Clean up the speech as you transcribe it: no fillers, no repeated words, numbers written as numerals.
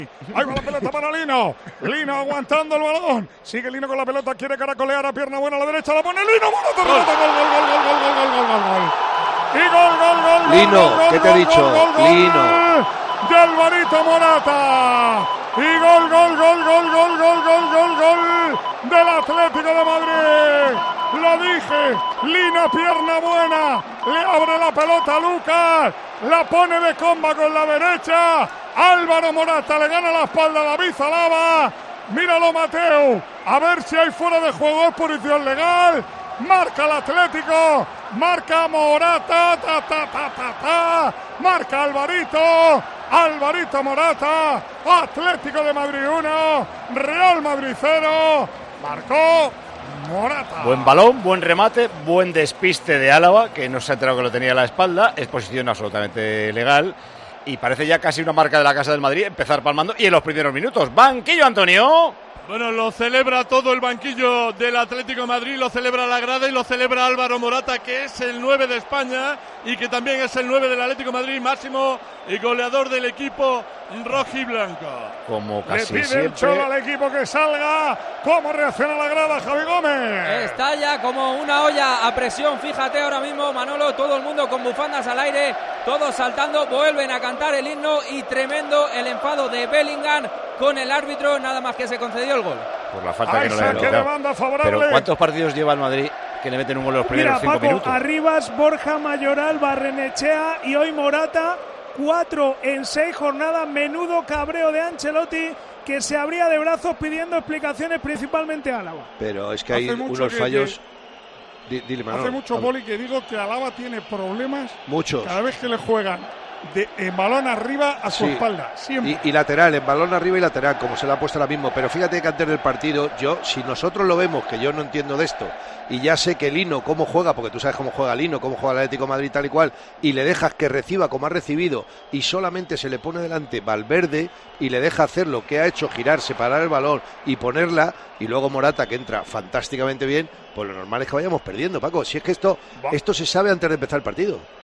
Ahí va la pelota para Lino. Lino aguantando el balón. Sigue Lino con la pelota. Quiere caracolear a pierna buena a la derecha. La pone Lino. Morata. Gol, gol. Y gol. Lino, ¿qué te he dicho? Lino. De Alvarito Morata. Y gol del Atlético de Madrid. Lo dije, Lino pierna buena, le abre la pelota a Lucas, la pone de comba con la derecha, Álvaro Morata le gana la espalda a David Alaba, míralo Mateo, a ver si hay fuera de juego, es posición legal, marca el Atlético, marca Morata, marca Alvarito Morata, Atlético de Madrid 1, Real Madrid 0, marcó Morata. Buen balón, buen remate, buen despiste de Álava, que no se ha enterado que lo tenía a la espalda, es posición absolutamente legal y parece ya casi una marca de la Casa del Madrid empezar palmando y en los primeros minutos. Banquillo, Antonio. Bueno, lo celebra todo el banquillo del Atlético de Madrid, lo celebra la grada y lo celebra Álvaro Morata, que es el 9 de España y que también es el 9 del Atlético de Madrid, máximo y goleador del equipo rojiblanco. Como casi le pide siempre. El Cholo al equipo que salga. ¿Cómo reacciona la grada, Javi Gómez? Está ya como una olla a presión, fíjate ahora mismo, Manolo, todo el mundo con bufandas al aire, todos saltando, vuelven a cantar el himno y tremendo el enfado de Bellingham con el árbitro, nada más que se concedió el gol. Por la falta que no le han dado. Pero ¿cuántos partidos lleva el Madrid que le meten un gol en los primeros 5 minutos? Arribas, Borja Mayoral, Barrenechea y hoy Morata, 4 en 6 jornadas, menudo cabreo de Ancelotti, que se abría de brazos pidiendo explicaciones principalmente a Álava. Pero es que hay unos fallos. Dile, Manolo. Hace mucho, Poli, que digo que Álava tiene problemas. Muchos. Cada vez que le juegan en balón arriba a su espalda, siempre. Y lateral, en balón arriba y lateral, como se le ha puesto ahora mismo. Pero fíjate que antes del partido, si nosotros lo vemos, que yo no entiendo de esto, y ya sé que Lino, cómo juega, porque tú sabes cómo juega Lino, cómo juega el Atlético de Madrid tal y cual, y le dejas que reciba como ha recibido, y solamente se le pone delante Valverde, y le deja hacer lo que ha hecho, girar, separar el balón y ponerla, y luego Morata, que entra fantásticamente bien, pues lo normal es que vayamos perdiendo, Paco. Si es que esto se sabe antes de empezar el partido.